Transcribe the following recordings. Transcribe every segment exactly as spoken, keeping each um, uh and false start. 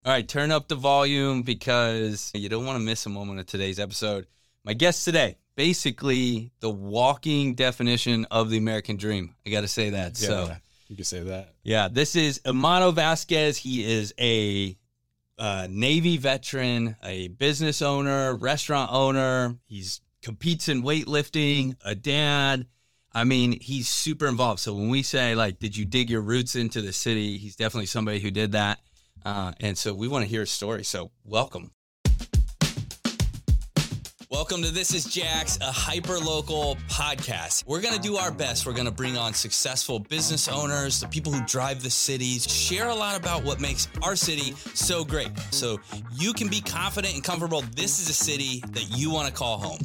All right, turn up the volume because you don't want to miss a moment of today's episode. My guest today, basically the walking definition of the American dream. I got to say that. Yeah, so you can say that. Yeah, this is Amato Vasquez. He is a uh, Navy veteran, a business owner, restaurant owner. He's competes in weightlifting, a dad. I mean, he's super involved. So when we say, like, did you dig your roots into the city? He's definitely somebody who did that. Uh, and so we want to hear his story. So welcome. Welcome to This is Jax, a hyper-local podcast. We're going to do our best. We're going to bring on successful business owners, the people who drive the cities, share a lot about what makes our city so great. So you can be confident and comfortable. This is a city that you want to call home.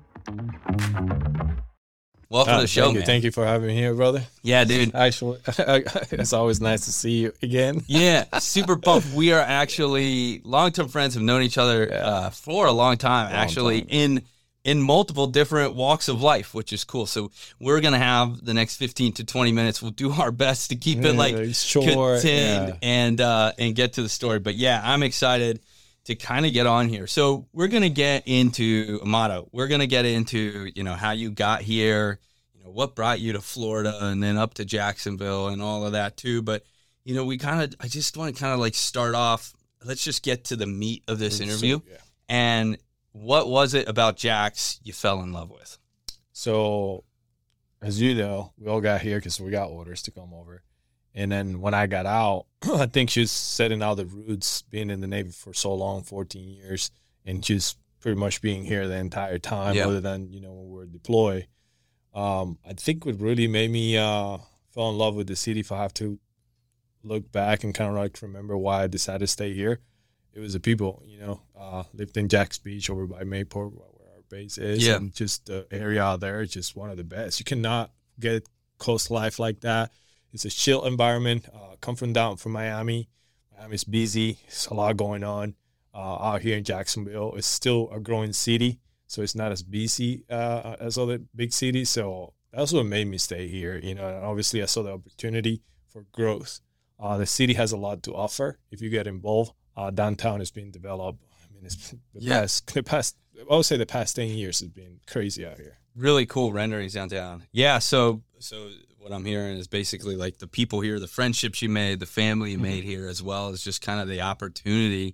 Welcome ah, to the show, thank you. man. Thank you for having me here, brother. Yeah, dude. Actually, it's always nice to see you again. Yeah, super pumped. We are actually long-term friends, have known each other Yeah. uh, for a long time, Long actually, time. in in multiple different walks of life, which is cool. So we're going to have the next fifteen to twenty minutes. We'll do our best to keep it, like, Yeah, short, contained yeah. and, uh, and get to the story. But, yeah, I'm excited to kind of get on here. So we're going to get into Amato. We're going to get into, you know, how you got here, what brought you to Florida and then up to Jacksonville and all of that too. But, you know, we kind of, I just want to kind of like start off, let's just get to the meat of this interview. So, yeah. And what was it about Jax you fell in love with? So, as you know, we all got here because we got orders to come over. And then when I got out, I think she was setting out the roots, being in the Navy for so long, fourteen years, and just pretty much being here the entire time, Yeah. other than, you know, when we were deployed. Um, I think what really made me uh, fall in love with the city, if I have to look back and kind of like remember why I decided to stay here, it was the people, you know, uh, lived in Jax Beach over by Mayport, where our base is. Yeah. And just the area out there is just one of the best. You cannot get coast life like that. It's a chill environment. Uh, come from down from Miami. Miami's busy. There's a lot going on. Uh, out here in Jacksonville, it's still a growing city. So it's not as busy uh, as other big cities. So that's what made me stay here. You know, and obviously I saw the opportunity for growth. Uh, the city has a lot to offer if you get involved. Uh, downtown is being developed. I mean, it's the Yeah. past, the past, I would say the past ten years has been crazy out here. Really cool renderings downtown. Yeah. So, so what I'm hearing is basically like the people here, the friendships you made, the family you made here, as well as just kind of the opportunity.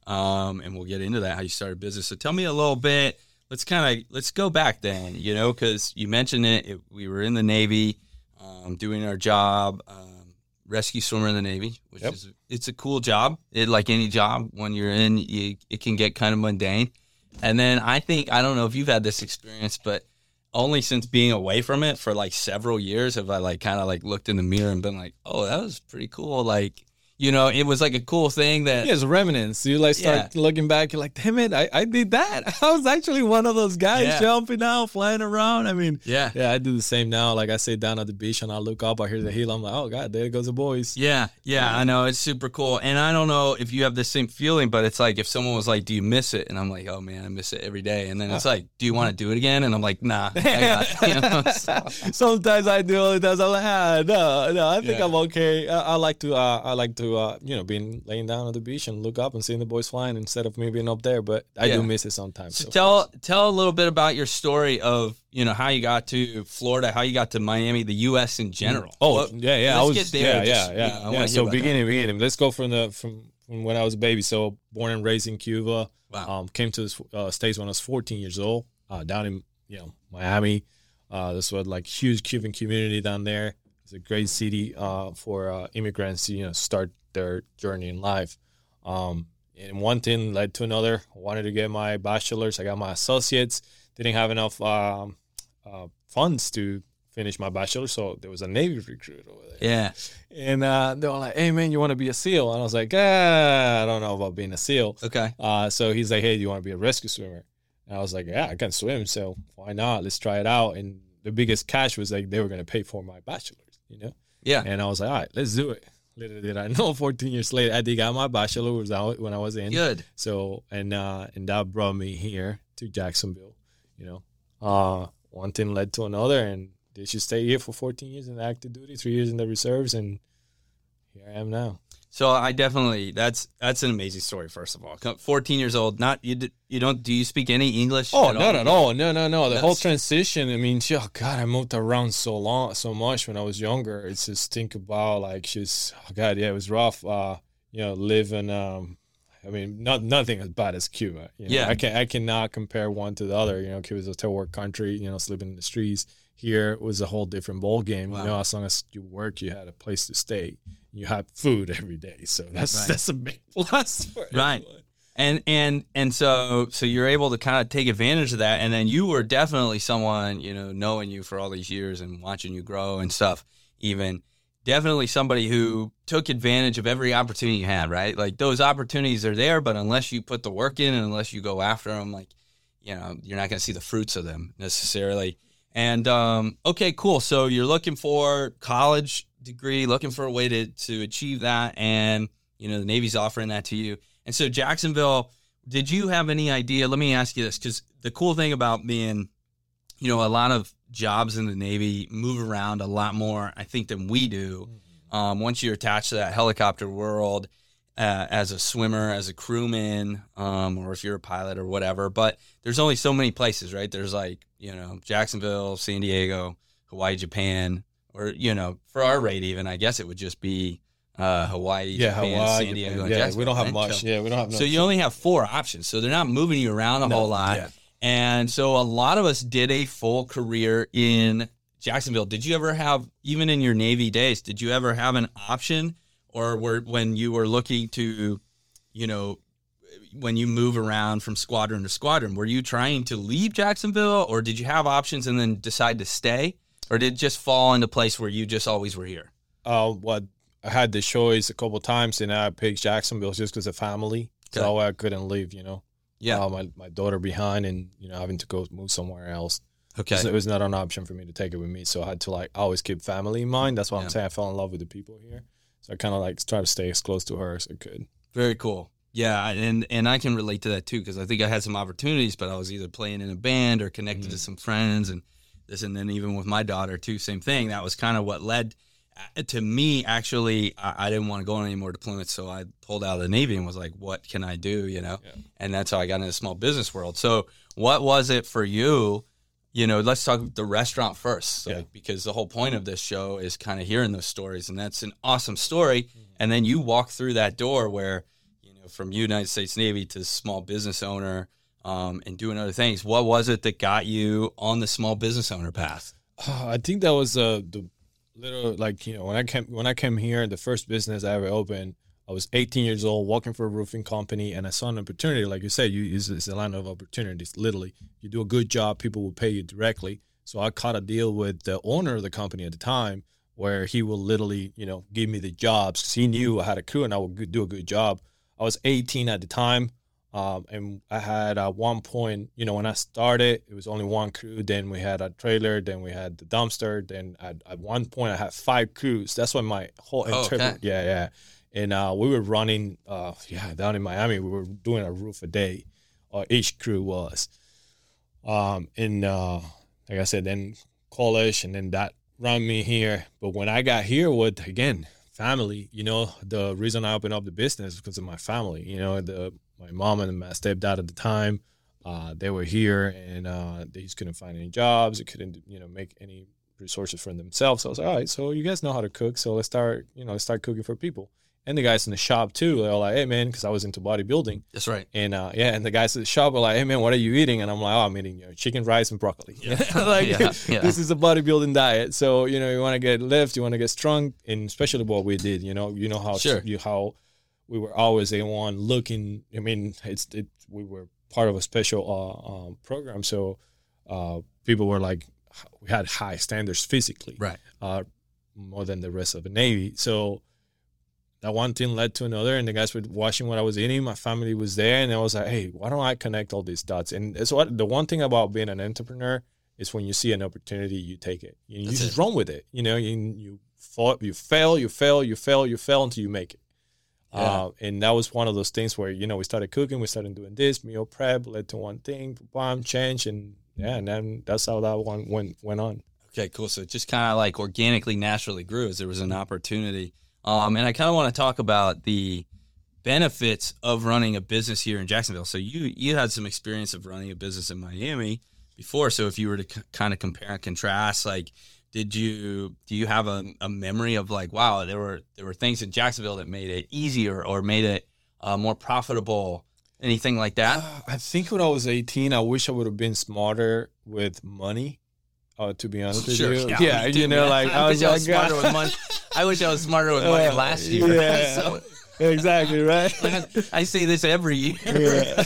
Um, and we'll get into that, how you started business. So tell me a little bit. Let's kind of, let's go back then, you know, because you mentioned it, it. We were in the Navy um, doing our job, um, rescue swimmer in the Navy, which Yep. is, it's a cool job. It, like any job, when you're in, you, it can get kind of mundane. And then I think, I don't know if you've had this experience, but only since being away from it for like several years have I like kind of like looked in the mirror and been like, oh, that was pretty cool. Like, you know, it was like a cool thing that. Yeah, it's remnants. You like start Yeah. looking back, you're like, damn it, I, I did that. I was actually one of those guys Yeah. jumping out, flying around. I mean, Yeah. yeah, I do the same now. Like I sit down at the beach and I look up, I hear the hill. I'm like, oh God, there goes the boys. Yeah, yeah, I know. It's super cool. And I don't know if you have the same feeling, but it's like if someone was like, do you miss it? And I'm like, oh, man, I miss it every day. And then it's like, do you want to do it again? And I'm like, nah. I got, you know, so- Sometimes I do, other times I'm like, ah, no, no, I think Yeah. I'm okay. I, I like to, uh, I like to, uh, you know, being laying down on the beach and look up and seeing the boys flying instead of me being up there. But I Yeah. do miss it sometimes. So so. tell tell a little bit about your story of, you know, how you got to Florida, how you got to Miami, the U S in general. Oh, What- yeah, yeah. let's I was, get there. Yeah, Just, yeah, you yeah. know, I yeah. wanna hear So about that. beginning, beginning. Let's go from the from, from when I was a baby. So born and raised in Cuba. Wow. Um, came to the uh, States when I was fourteen years old. Uh, down in you know Miami. Uh, this was like huge Cuban community down there. It's a great city uh, for uh, immigrants to you know start their journey in life. Um, and one thing led to another. I wanted to get my bachelor's. I got my associates. Didn't have enough um, uh, funds to finish my bachelor's, so there was a Navy recruit over there. Yeah. And uh, they were like, hey, man, you want to be a SEAL? And I was like, ah, I don't know about being a SEAL. Okay. Uh, so he's like, hey, do you want to be a rescue swimmer? And I was like, yeah, I can swim, so why not? Let's try it out. And the biggest catch was like they were going to pay for my bachelor's, you know? Yeah. And I was like, all right, let's do it. Little did I know, fourteen years later, I did got my bachelor was out when I was in. Good. So, and uh, and that brought me here to Jacksonville, you know. Uh, one thing led to another, and they should stay here for fourteen years in active duty, three years in the reserves, and here I am now. So I definitely that's that's an amazing story. First of all, fourteen years old. Not you. You don't. Do you speak any English? Oh, at not all? at all. No, no, no. The That's- whole transition. I mean, oh God, I moved around so long, so much when I was younger. It's just think about like just oh God, yeah, it was rough. Uh, you know, living. Um, I mean, not nothing as bad as Cuba. You know? Yeah. I can I cannot compare one to the other. You know, Cuba's a third world country. You know, sleeping in the streets. Here was a whole different ball game. Wow. You know, as long as you work, you had a place to stay. You had food every day. So that's Right. that's a big plus for Right. everyone. And and and so so you're able to kind of take advantage of that, and then you were definitely someone, you know, knowing you for all these years and watching you grow and stuff, even definitely somebody who took advantage of every opportunity you had, right? Like those opportunities are there, but unless you put the work in and unless you go after them, like, you know, you're not going to see the fruits of them necessarily. And um, okay, cool. So you're looking for college degree, looking for a way to to achieve that, and you know the Navy's offering that to you. And so Jacksonville, did you have any idea? Let me ask you this, because the cool thing about being, you know, a lot of jobs in the Navy move around a lot more, I think, than we do. Um, once you're attached to that helicopter world, uh, as a swimmer, as a crewman, um, or if you're a pilot or whatever. But there's only so many places, right? There's like, you know, Jacksonville, San Diego, Hawaii, Japan, or, you know, for our rate even, I guess it would just be uh, Hawaii, Yeah, Japan, Hawaii, San Diego, Japan. and Yeah, we Jacksonville, don't have right? much. So, Yeah, we don't have. so you only have four options. So they're not moving you around a No, whole lot. yeah. And so a lot of us did a full career in Jacksonville. Did you ever have, even in your Navy days, did you ever have an option, or were when you were looking to, you know, when you move around from squadron to squadron, were you trying to leave Jacksonville, or did you have options and then decide to stay, or did it just fall into place where you just always were here? Uh, what I had the choice a couple of times, and I picked Jacksonville just because of family. Okay. So I couldn't leave, you know. Yeah. Uh, my my daughter behind, and you know, having to go move somewhere else. Okay. So it was not an option for me to take it with me. So I had to like always keep family in mind. That's why Yeah. I'm saying I fell in love with the people here. So I kind of like try to stay as close to her as I could. Very cool. Yeah, and and I can relate to that too, because I think I had some opportunities, but I was either playing in a band or connected Mm. to some friends, and this, and then even with my daughter too, same thing. That was kind of what led uh, to me. Actually, I, I didn't want to go on any more deployments, so I pulled out of the Navy and was like, "What can I do?" You know, Yeah. and that's how I got into the small business world. So, what was it for you? You know, let's talk the restaurant first, so, Yeah. because the whole point of this show is kind of hearing those stories, and that's an awesome story. And then you walk through that door where, you know, from United States Navy to small business owner, um, and doing other things. What was it that got you on the small business owner path? Uh, I think that was uh, the little like you know when I came when I came here, the first business I ever opened. I was eighteen years old, working for a roofing company, and I saw an opportunity. Like you said, you it's, it's a line of opportunities. Literally, you do a good job, people will pay you directly. So I caught a deal with the owner of the company at the time, where he will literally, you know, give me the jobs because he knew I had a crew and I would do a good job. I was eighteen at the time, um, and I had at one point, you know, when I started, it was only one crew. Then we had a trailer, then we had the dumpster. Then at, at one point, I had five crews. That's when my whole Oh, interpret, okay. yeah, yeah. And uh, we were running, uh, yeah, down in Miami. We were doing a roof a day, or each crew was. Um, and uh, like I said, then college, and then that ran me here. But when I got here, with again family, you know, the reason I opened up the business was because of my family. You know, the my mom and my stepdad at the time, uh, they were here, and uh, they just couldn't find any jobs. They couldn't, you know, make any resources for themselves. So I was like, all right, so you guys know how to cook, so let's start, you know, let's start cooking for people. And the guys in the shop too, they're all like, hey man, because I was into bodybuilding. That's right. And uh, yeah, and the guys at the shop were like, hey man, what are you eating? And I'm like, oh, I'm eating, you know, chicken, rice, and broccoli. Yeah. like, Yeah, yeah. this is a bodybuilding diet. So, you know, you want to get lift, you want to get strong, and especially what we did, you know, you know how Sure. you how we were always the one looking. I mean, it's it, we were part of a special uh, um, program, so uh, people were like, we had high standards physically, Right. uh, more than the rest of the Navy. So that one thing led to another, and the guys were watching what I was eating. My family was there, and I was like, hey, why don't I connect all these dots? And it's what the one thing about being an entrepreneur is when you see an opportunity, you take it. You, you That's just it. run with it. You know, you you fought, you fail, you fail, you fail, you fail until you make it. Yeah. Uh, and that was one of those things where, you know, we started cooking, we started doing this, meal prep led to one thing, bomb change, and yeah, and then that's how that one went went on. Okay, cool. So it just kind of like organically, naturally grew as there was an opportunity. Um, and I kind of want to talk about the benefits of running a business here in Jacksonville. So you you had some experience of running a business in Miami before. So if you were to c- kind of compare and contrast, like, did you do you have a, a memory of like, wow, there were there were things in Jacksonville that made it easier or made it uh, more profitable, anything like that? Uh, I think when I was eighteen, I wish I would have been smarter with money. Uh, to be honest with Sure. you, Yeah, yeah, me too, you know, man. like I, I was wish I like, was smarter with money. I wish I was smarter with money Uh, last year. yeah. So, exactly right. I say this every year. Yeah.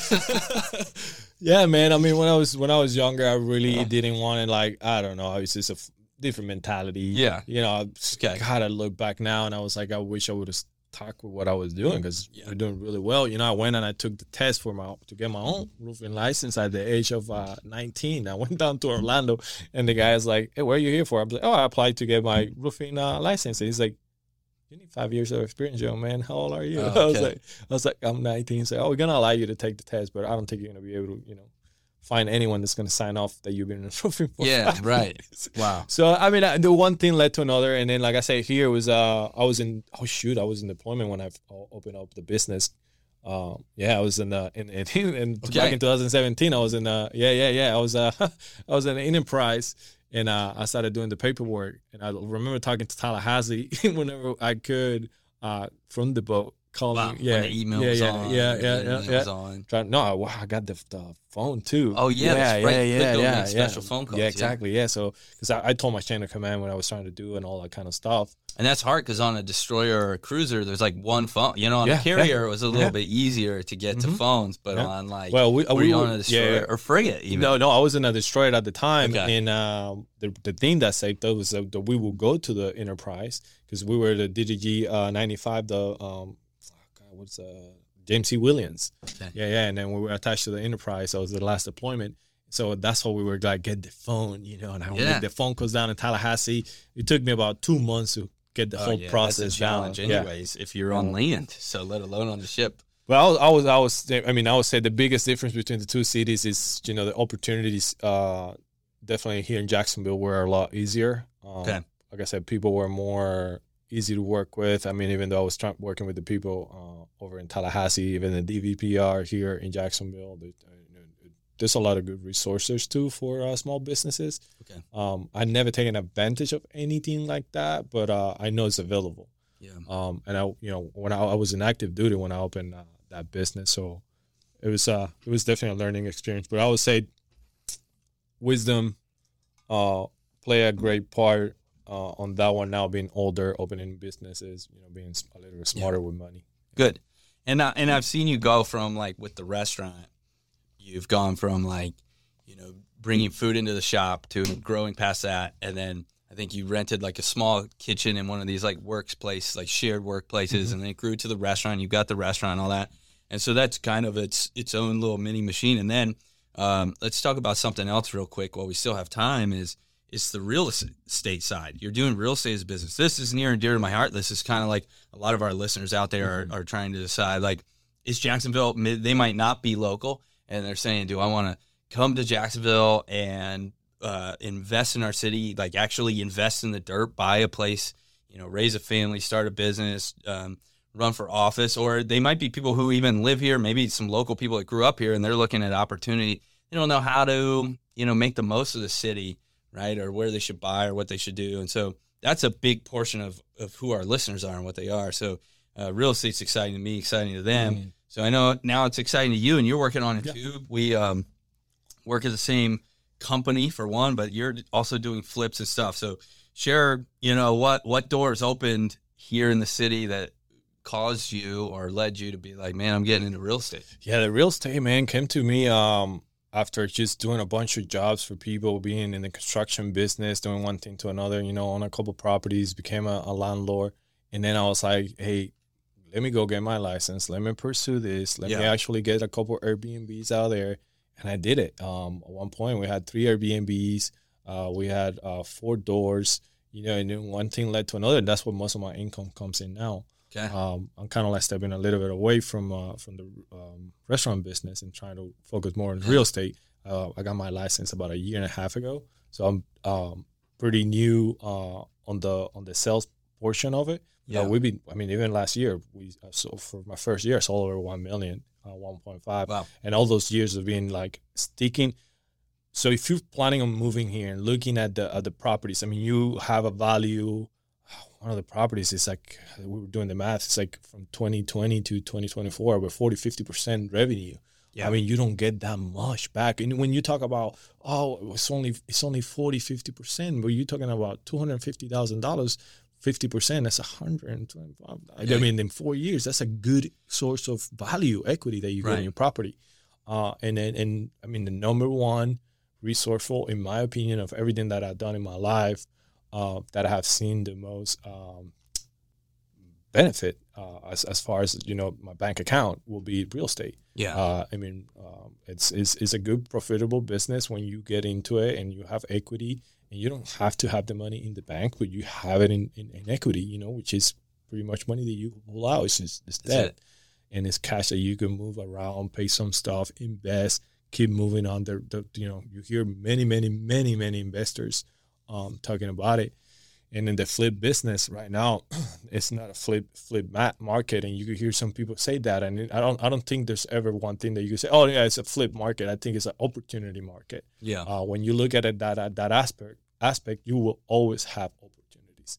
Yeah, man. I mean, when I was when I was younger, I really didn't want to, like, I don't know. I was just a f- different mentality. Yeah. You know, I just, Okay. God, I look back now and I was like, I wish I would have stuck with what I was doing because Yeah. we're doing really well. You know, I went and I took the test for my to get my own roofing license at the age of uh, nineteen. I went down to Orlando and the guy was like, hey, what are you here for? I was like, oh, I applied to get my roofing uh, license. And he's like, you need five years of experience, young man. How old are you? Oh, I was okay. like, I was like, I'm nineteen. So, oh, we're gonna allow you to take the test, but I don't think you're gonna be able to, you know, find anyone that's gonna sign off that you've been in roofing for. Yeah, five right. years. Wow. So I mean, I- the one thing led to another, and then like I say, here was uh, I was in oh shoot, I was in deployment when I opened up the business. Um, yeah, I was in uh, in in, in Okay. back in twenty seventeen. I was in uh, yeah, yeah, yeah. I was uh, I was in an enterprise. And uh, I started doing the paperwork. And I remember talking to Tallahassee whenever I could uh, from the boat, calling. Wow. Yeah, When the email yeah, was yeah, on. yeah, yeah, everything yeah, was yeah. on. Trying, no, I, I got the, the phone too. Oh, yeah, that's right. You could go make special phone calls, Yeah, yeah. exactly. Yeah, so because I, I told my chain of command what I was trying to do and all that kind of stuff. And that's hard because on a destroyer or a cruiser, there's like one phone. You know, on Yeah, a carrier, yeah. it was a little Yeah. bit easier to get to Mhm. phones, but Yeah. on like, Well, we, were we you were on a destroyer yeah, or frigate even? No, no, I was in a destroyer at the time, Okay. and uh, the the thing that saved us was that that we would go to the Enterprise because we were the D D G uh, ninety-five, the um, God, what's uh, James C. Williams, Okay. yeah, yeah, and then we were attached to the Enterprise. So it was the last deployment. So that's why we were like, get the phone, you know, and I would Yeah. get the phone calls down in Tallahassee. It took me about two months to get the Oh, whole yeah, process that's a down. challenge Yeah. anyways, if you're on land, so let alone on the ship. Well, I was, I was, I was, I mean, I would say the biggest difference between the two cities is, you know, the opportunities. Uh, definitely here in Jacksonville were a lot easier. Um, Okay. Like I said, people were more easy to work with. I mean, even though I was trying, working with the people uh, over in Tallahassee, even the D V P R here in Jacksonville, they, uh, there's a lot of good resources too for uh, small businesses. Okay. Um, I've never taken advantage of anything like that, but uh, I know it's available. Yeah. Um, and I, you know, when I, I was in active duty when I opened uh, that business, so it was, uh, it was definitely a learning experience. But I would say, wisdom, uh, play a great part uh, on that one. Now being older, opening businesses, you know, being a little bit smarter with money. Good. And I, and I've seen you go from like with the restaurant, you've gone from like, you know, bringing food into the shop to growing past that. And then I think you rented like a small kitchen in one of these like workplace, like shared workplaces. Mm-hmm. And then it grew to the restaurant. You got the restaurant and all that. And so that's kind of its its own little mini machine. And then um, let's talk about something else real quick while we still have time is it's the real estate side. You're doing real estate as a business. This is near and dear to my heart. This is kind of like a lot of our listeners out there are, are trying to decide, like, is Jacksonville, they might not be local, and they're saying, do I want to come to Jacksonville and uh, invest in our city, like actually invest in the dirt, buy a place, you know, raise a family, start a business, um, run for office, or they might be people who even live here, maybe some local people that grew up here, and they're looking at opportunity. They don't know how to, you know, make the most of the city, right, or where they should buy or what they should do. And so that's a big portion of, of who our listeners are and what they are. So uh, real estate's exciting to me, exciting to them. Mm. So I know now it's exciting to you, and you're working on it yeah. too. We um, work at the same company for one, but you're also doing flips and stuff. So share, you know, what what doors opened here in the city that caused you or led you to be like, man, I'm getting into real estate. Yeah, the real estate, man, came to me um, after just doing a bunch of jobs for people, being in the construction business, doing one thing to another, you know, on a couple properties, became a, a landlord. And then I was like, hey, let me go get my license. Let me pursue this. Let yeah. me actually get a couple Airbnbs out there. And I did it. Um, at one point, we had three Airbnbs. Uh, we had uh, four doors, you know, and then one thing led to another. That's where most of my income comes in now. Okay. Um, I'm kind of like stepping a little bit away from uh, from the um, restaurant business and trying to focus more on real estate. Uh, I got my license about a year and a half ago, so I'm um, pretty new uh, on the on the sales portion of it. Yeah. Uh, we've been, I mean, even last year, we uh, so for my first year, I sold over one million, uh, one point five. Wow. And all those years of being like sticking. So if you're planning on moving here and looking at the, at the properties, I mean, you have a value. One of the properties is like, we were doing the math, it's like from twenty twenty to twenty twenty-four, we're forty, fifty percent revenue. Yeah. I mean, you don't get that much back. And when you talk about, oh, it's only it's only forty, fifty percent, but you're talking about two hundred fifty thousand dollars, fifty percent, that's one hundred twenty-five. I mean, in four years, that's a good source of value, equity that you get right. in your property. Uh, and, and, and, I mean, the number one resourceful, in my opinion, of everything that I've done in my life, uh, that I have seen the most um, benefit uh, as, as far as, you know, my bank account will be real estate. Yeah. Uh, I mean, um, it's, it's it's a good, profitable business when you get into it and you have equity, and you don't have to have the money in the bank, but you have it in, in, in equity, you know, which is pretty much money that you can pull out. It's just it's debt. It. And it's cash that you can move around, pay some stuff, invest, keep moving on. The, the you know, you hear many, many, many, many investors um, talking about it. And in the flip business right now, it's not a flip flip market, and you could hear some people say that. And I don't I don't think there's ever one thing that you could say, oh yeah, it's a flip market. I think it's an opportunity market. Yeah. Uh, when you look at it that that aspect aspect, you will always have opportunities.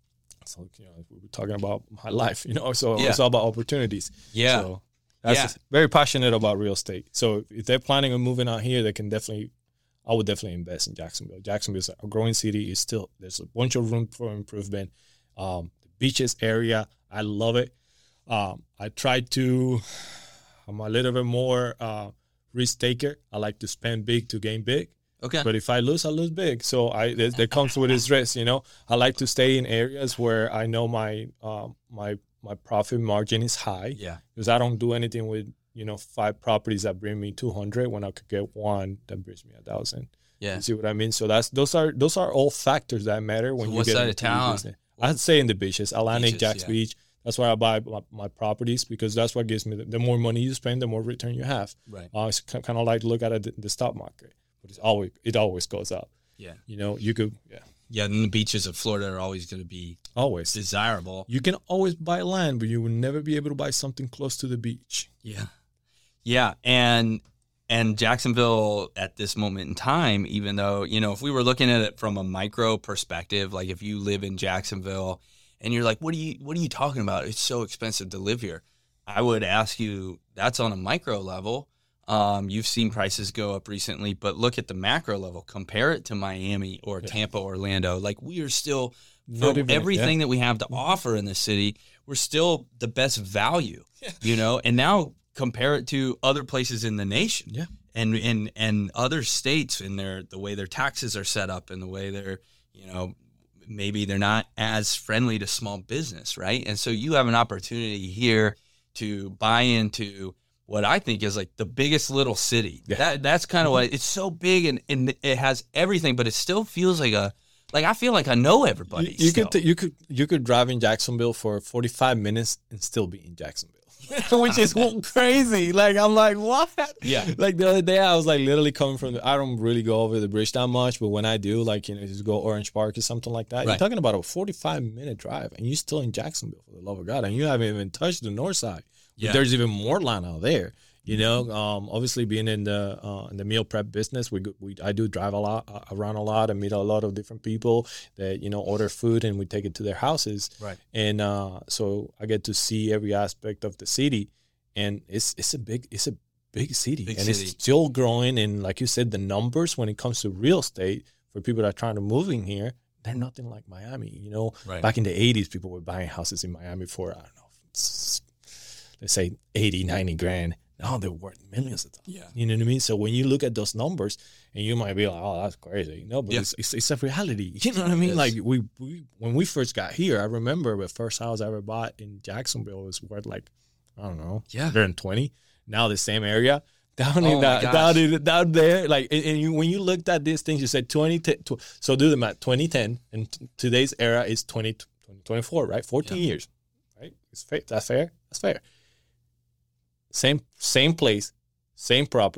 So you know, we were talking about my life, you know, so yeah. it's all about opportunities. Yeah. So that's yeah. very passionate about real estate. So if they're planning on moving out here, they can definitely. I would definitely invest in Jacksonville. Jacksonville is a growing city. It's still, there's a bunch of room for improvement. Um, the beaches area, I love it. Um, I try to, I'm a little bit more uh, risk taker. I like to spend big to gain big. Okay. But if I lose, I lose big. So I that comes with its risk, you know. I like to stay in areas where I know my um, my my profit margin is high. Yeah. Because I don't do anything with, you know, five properties that bring me two hundred when I could get one that brings me a thousand. Yeah. You see what I mean? So that's, those are, those are all factors that matter when so you what get side of town? I'd say in the beaches, Atlantic, beaches, Jacks yeah. Beach. That's why I buy my, my properties, because that's what gives me the, the more money you spend, the more return you have. Right. Uh, it's kind of like look at it, the, the stock market, but it's always, it always goes up. Yeah. You know, you could, yeah. Yeah, and the beaches of Florida are always going to be always desirable. You can always buy land, but you will never be able to buy something close to the beach. Yeah. Yeah, and and Jacksonville at this moment in time, even though, you know, if we were looking at it from a micro perspective, like if you live in Jacksonville and you're like, what are you what are you talking about? It's so expensive to live here. I would ask you, that's on a micro level. Um, you've seen prices go up recently, but look at the macro level. Compare it to Miami or yeah. Tampa, Orlando. Like, we are still, for even, everything yeah. that we have to offer in this city, we're still the best value, yeah. you know? And now compare it to other places in the nation, yeah, and and and other states, and their the way their taxes are set up, and the way they're, you know, maybe they're not as friendly to small business, right? And so you have an opportunity here to buy into what I think is like the biggest little city. Yeah. That that's kind of what it's so big, and, and it has everything, but it still feels like a like I feel like I know everybody. You, you still. could you could you could drive in Jacksonville for forty-five minutes and still be in Jacksonville. Which is crazy. Like, I'm like, what? Yeah. Like, the other day, I was, like, literally coming from the, I don't really go over the bridge that much, but when I do, like, you know, just go Orange Park or something like that, right. You're talking about a forty-five minute drive, and you're still in Jacksonville, for the love of God, and you haven't even touched the north side. Yeah. There's even more land out there. You know, um, obviously being in the uh, in the meal prep business, we we I do drive a lot uh, around a lot and meet a lot of different people that, you know, order food and we take it to their houses. Right. And uh, so I get to see every aspect of the city, and it's it's a big it's a big city, big and city. It's still growing. And like you said, the numbers when it comes to real estate for people that are trying to move in here, they're nothing like Miami. You know, right. Back in the eighties, people were buying houses in Miami for, I don't know, let's say eighty, ninety grand. Now they're worth millions of dollars. Yeah. You know what I mean? So when you look at those numbers, and you might be like, oh, that's crazy. No, but yeah. it's, it's it's a reality. You know what I mean? Yes. Like, we, we when we first got here, I remember the first house I ever bought in Jacksonville was worth like, I don't know, yeah. one hundred twenty. Now the same area, down oh in that, down, in, down there. Like, and, and you, when you looked at these things, you said twenty, t- tw- so do the math, twenty ten, and t- today's era is twenty twenty-four, right? fourteen yeah. years, right? It's fair. That's fair? That's fair. Same same place, same property,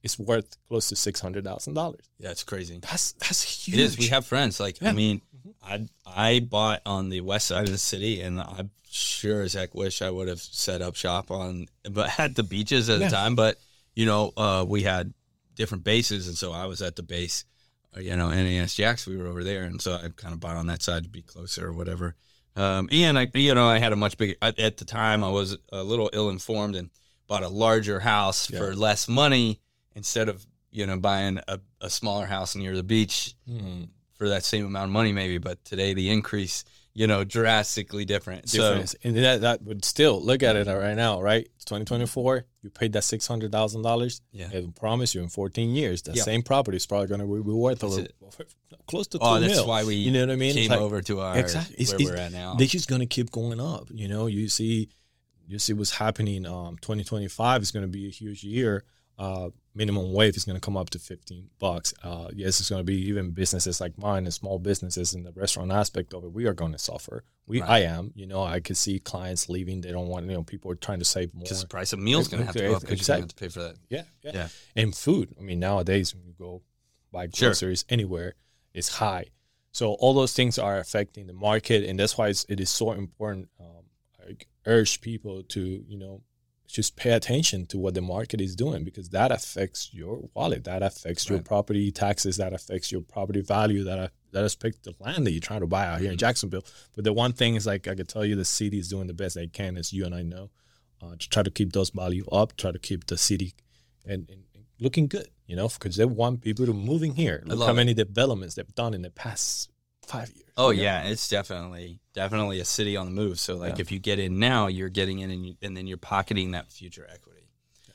it's worth close to six hundred thousand dollars. Yeah, it's crazy. That's that's huge. It is. We have friends. Like, Yeah. I mean, I I bought on the west side of the city, and I sure as heck wish I would have set up shop on, but at the beaches at Yeah. the time. But you know, uh, we had different bases, and so I was at the base. uh, You know, N A S Jacks, we were over there, and so I kind of bought on that side to be closer or whatever. Um, and I, you know, I had a much bigger. At at the time, I was a little ill informed and bought a larger house Yeah. for less money instead of you know buying a, a smaller house near the beach Mhm. for that same amount of money, maybe. But today, the increase, you know, drastically different. Difference. So, and that that would still look at it right now, right? It's twenty twenty-four. You paid that six hundred thousand dollars. Yeah. I promise you, in fourteen years, that Yeah. same property is probably going to be worth a That's little, close to two oh, that's mil. why we You know what I mean? came It's like- over to our Exactly. It's- where it's- we're at now. They're just gonna keep going up. You know, you see, you see what's happening. Um, twenty twenty-five is gonna be a huge year. Uh, minimum wage is gonna come up to fifteen bucks. Uh, yes, it's gonna be even businesses like mine and small businesses in the restaurant aspect of it. We are gonna suffer. We, Right. I am. You know, I could see clients leaving. They don't want. You know, people are trying to save more. Because the price of meals going to have to go up because you're going to have to pay for that. Yeah, yeah, Yeah. And food. I mean, nowadays when you go buy Sure. groceries anywhere, it's high. So all those things are affecting the market, and that's why it's, it is so important. Um, I urge people to, you know, just pay attention to what the market is doing, because that affects your wallet, that affects your Right. property taxes, that affects your property value, that that affects the land that you're trying to buy out here in Mhm. Jacksonville. But the one thing is, like, I can tell you, the city is doing the best they can, as you and I know, uh, to try to keep those value up, try to keep the city and, and and looking good, you know, because they want people to move in here. Look love how it. many developments they've done in the past five years. Oh you know? yeah, it's definitely definitely a city on the move. So like Yeah. if you get in now, you're getting in and, you, and then you're pocketing that future equity.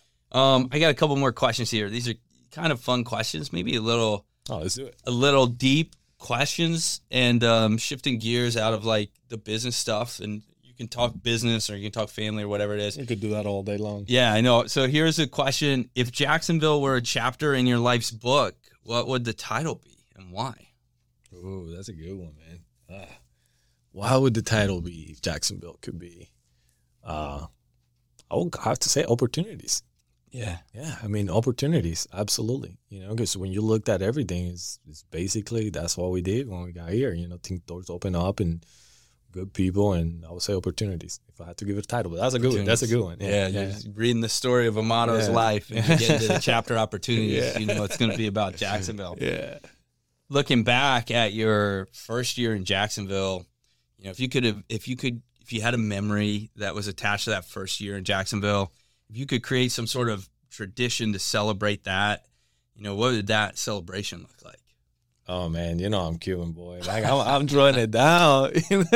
Um, I got a couple more questions here. These are kind of fun questions, maybe a little Oh, let's do it. a little deep questions, and um, shifting gears out of like the business stuff, and you can talk business or you can talk family or whatever it is. You could do that all day long. Yeah, I know. So here's a question: if Jacksonville were a chapter in your life's book, what would the title be and why? Oh, that's a good one, man. Ah. Why would the title be if Jacksonville could be? Uh, I would have to say opportunities. Yeah, Yeah, I mean, opportunities, absolutely. You know, because when you looked at everything, it's, it's basically that's what we did when we got here. You know, think doors open up and good people, and I would say opportunities. If I had to give it a title, but that's a good one. That's a good one. Yeah, Yeah, you're reading the story of Amato's Yeah. life, and you get into the chapter opportunities. Yeah. You know it's going to be about Jacksonville. yeah. Looking back at your first year in Jacksonville, you know, if you could have, if you could, if you had a memory that was attached to that first year in Jacksonville, if you could create some sort of tradition to celebrate that, you know, what would that celebration look like? Oh man, you know I'm Cuban, boy. Like I'm, I'm drawing it down.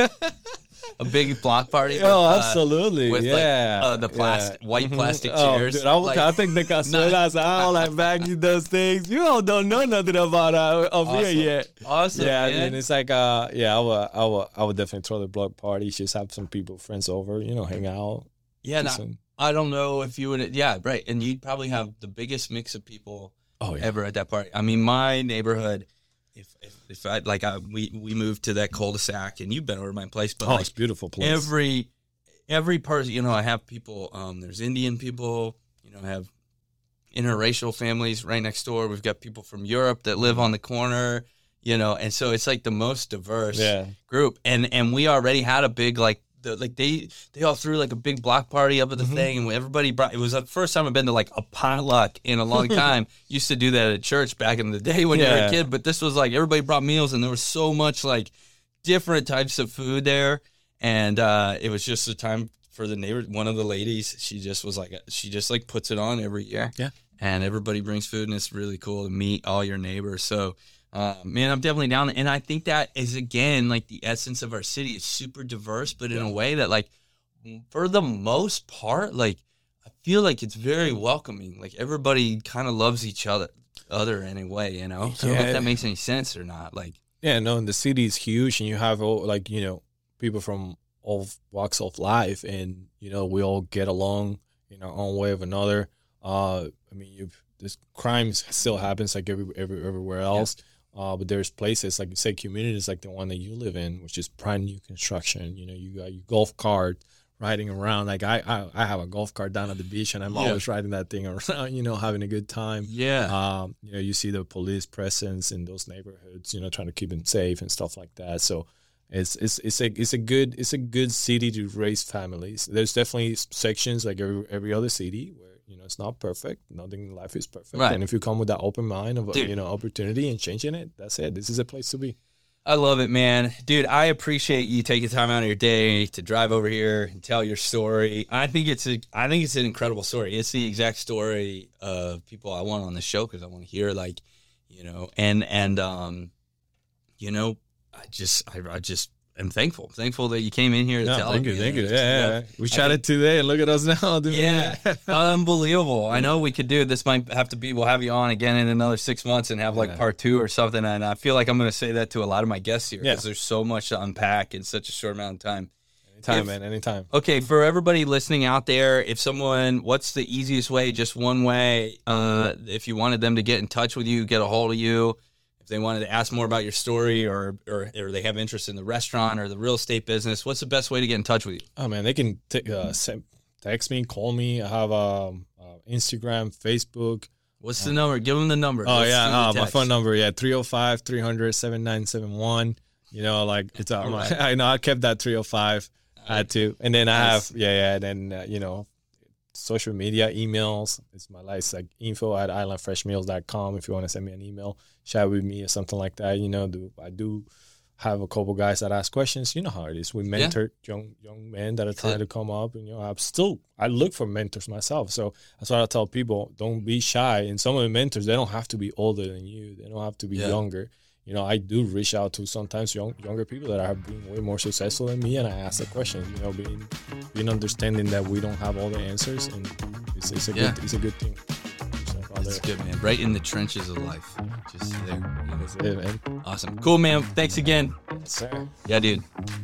A big block party? with, Oh, uh, absolutely. with, like, yeah. uh, the plastic- Yeah. white Mhm. plastic Oh, chairs. dude, I, Like- I think the cazuelas, I don't like bagging those things. You all don't know nothing about uh, up here Awesome. yet. Awesome. Yeah, man. and it's like, uh, yeah, I would, I would, I would definitely throw the block party. Just have some people, friends over, you know, hang out. yeah. do no, some- I don't know if you would. Yeah, right. And you'd probably have the biggest mix of people oh yeah, ever at that party. I mean, my neighborhood. If if, if I like, I, we we moved to that cul-de-sac, and you've been over to my place, but oh, like it's a beautiful place. every every person, you know, I have people. Um, there's Indian people. You know, I have interracial families right next door. We've got people from Europe that live on the corner. You know, and so it's like the most diverse yeah, group, and and we already had a big like the like they they all threw like a big block party up at the Mhm. thing, and everybody brought. It was the first time I've been to like a potluck in a long time. Used to do that at church back in the day when you were Yeah. a kid, but this was like everybody brought meals, and there was so much like different types of food there, and uh, it was just a time for the neighbor. One of the ladies, she just was like she just like puts it on every year, Yeah. and everybody brings food, and it's really cool to meet all your neighbors. So. Uh, man, I'm definitely down. And I think that is, again, like the essence of our city. It's super diverse, but in a way that, like, for the most part, like, I feel like it's very welcoming. Like, everybody kind of loves each other, other in a way, you know? So I don't know Yeah. if that makes any sense or not. Like, yeah. No, and the city is huge, and you have all, like, you know, people from all walks of life, and you know we all get along in our own way of another. Uh, I mean, you this crime still happens like every, every everywhere else. Uh, but there's places, like you say, communities like the one that you live in, which is brand new construction. You know, you got your golf cart riding around. Like I, I, I have a golf cart down at the beach, and I'm yeah. always riding that thing around, you know, having a good time. Yeah. Um, you know, you see the police presence in those neighborhoods, you know, trying to keep them safe and stuff like that. So it's it's it's a it's a good it's a good city to raise families. There's definitely sections like every every other city where, you know, it's not perfect. Nothing in life is perfect. Right. And if you come with that open mind of, Dude. you know, opportunity and changing it, that's it. This is a place to be. I love it, man. Dude, I appreciate you taking time out of your day to drive over here and tell your story. I think it's a, I think it's an incredible story. It's the exact story of people I want on the show because I want to hear, like, you know, and, and, um, you know, I just, I, I just am thankful. Thankful that you came in here to no, tell thank me. you, thank know, you. Yeah, yeah. We chatted today, and look at us now. Dude. Yeah, unbelievable. I know we could do this. Might have to be. We'll have you on again in another six months and have like yeah. part two or something. And I feel like I'm going to say that to a lot of my guests here because yeah. there's so much to unpack in such a short amount of time. Anytime, if, man. Anytime. Okay, for everybody listening out there, if someone, what's the easiest way? Just one way. Uh, if you wanted them to get in touch with you, get a hold of you. If they wanted to ask more about your story or, or or they have interest in the restaurant or the real estate business, what's the best way to get in touch with you? Oh, man, they can t- uh, send, text me, call me. I have um, uh, Instagram, Facebook. What's the number? Give them the number. Oh, Let's yeah, uh, my phone number, yeah, three oh five, three hundred, seven nine seven one. You know, like, it's uh, right. I know I kept that three oh five. I had to. And then I nice. have, yeah, yeah, and then, uh, you know, social media, emails. It's my life. It's like info at island fresh meals dot com if you want to send me an email, chat with me or something like that. You know, do I do have a couple guys that ask questions. You know how it is. We mentor yeah. young young men that are trying to come up. And, you know, I'm still, I look for mentors myself. So that's what I tell people. Don't be shy. And some of the mentors, they don't have to be older than you. They don't have to be yeah. younger. You know, I do reach out to sometimes young, younger people that are being way more successful than me, and I ask the questions. You know, being being understanding that we don't have all the answers, and it's, it's a yeah. good it's a good thing. That's good, man. Right in the trenches of life, just there. That's it, man. Awesome, cool, man. Thanks again. Yes, sir. Yeah, dude.